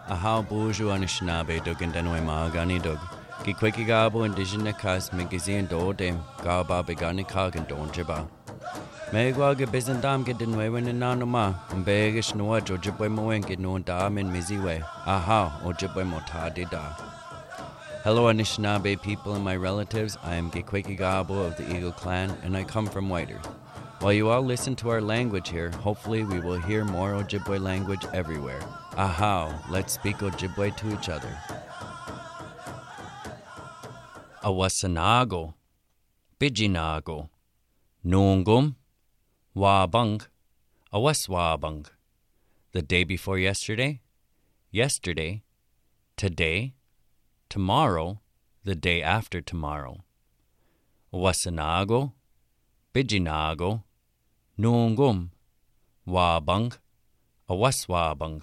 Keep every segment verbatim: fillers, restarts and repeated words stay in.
Aha buju anishnabe dug and denwe magani dug. Gi quickie gabo indigene cas migizian dodem, gaba begani cog and don jibba. Megwa ge bizandam get dinwe when in nanoma, and begish noa jojibwe moen get no dam in miziwe. Aha, ojibwe mota de da. Hello Anishinaabe people and my relatives, I am Gikweki Gabo of the Eagle Clan and I come from White Earth. While you all listen to our language here, hopefully we will hear more Ojibwe language everywhere. Aha, let's speak Ojibwe to each other. Awasanago, Bijinago, Noongum, Wabung, Awaswabung. The day before yesterday, yesterday, today, tomorrow, the day after tomorrow. Wasanago, Bijinago, Noongum, Wabung, Awaswabung.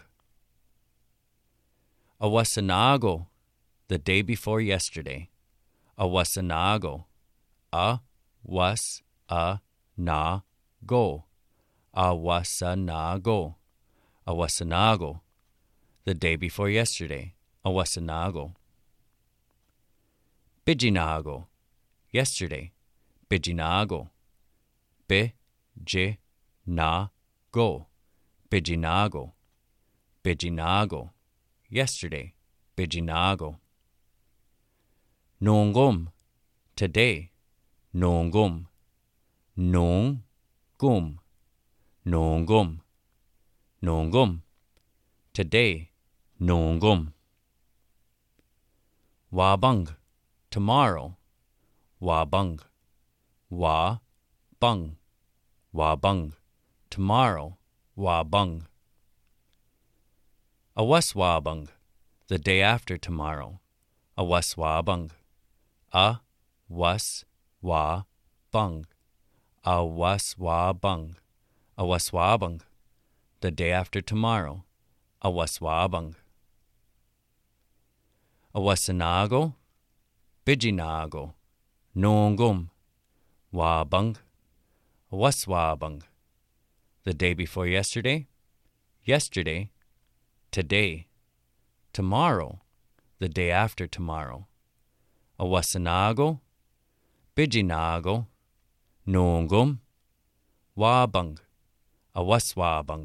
Awasanago, the day before yesterday. Awasanago, a was a na go. Awasanago, Awasanago, the day before yesterday. Awasanago. Bijinago, yesterday. Bijinago. Bi, j, na, go. Bijinago. Bijinago, yesterday. Bijinago. Noongum, today. Noongum. Noongum. Noongum. Noongum, today. Noongum. Wabung, tomorrow. Wabung. Wa-bung. Wabung, tomorrow. Wabung. Awaswabung, the day after tomorrow. Awaswabung. A-was-wa-bung. Awaswabung. Awaswabung, the day after tomorrow. Awaswabung. Awasanago, Bijinago, Noongum, Wabung, Awaswabung, the day before yesterday, yesterday, today, tomorrow, the day after tomorrow. Awasanago, Bijinago, Noongum, Wabung, Awaswabung.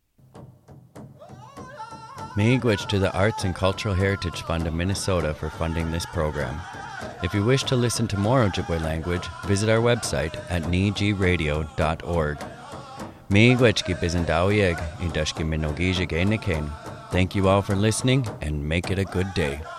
Miigwech to the Arts and Cultural Heritage Fund of Minnesota for funding this program. If you wish to listen to more Ojibwe language, visit our website at niji radio dot org. Miigwech ki bizandawieg, indashki minogija gainikain. Thank you all for listening and make it a good day.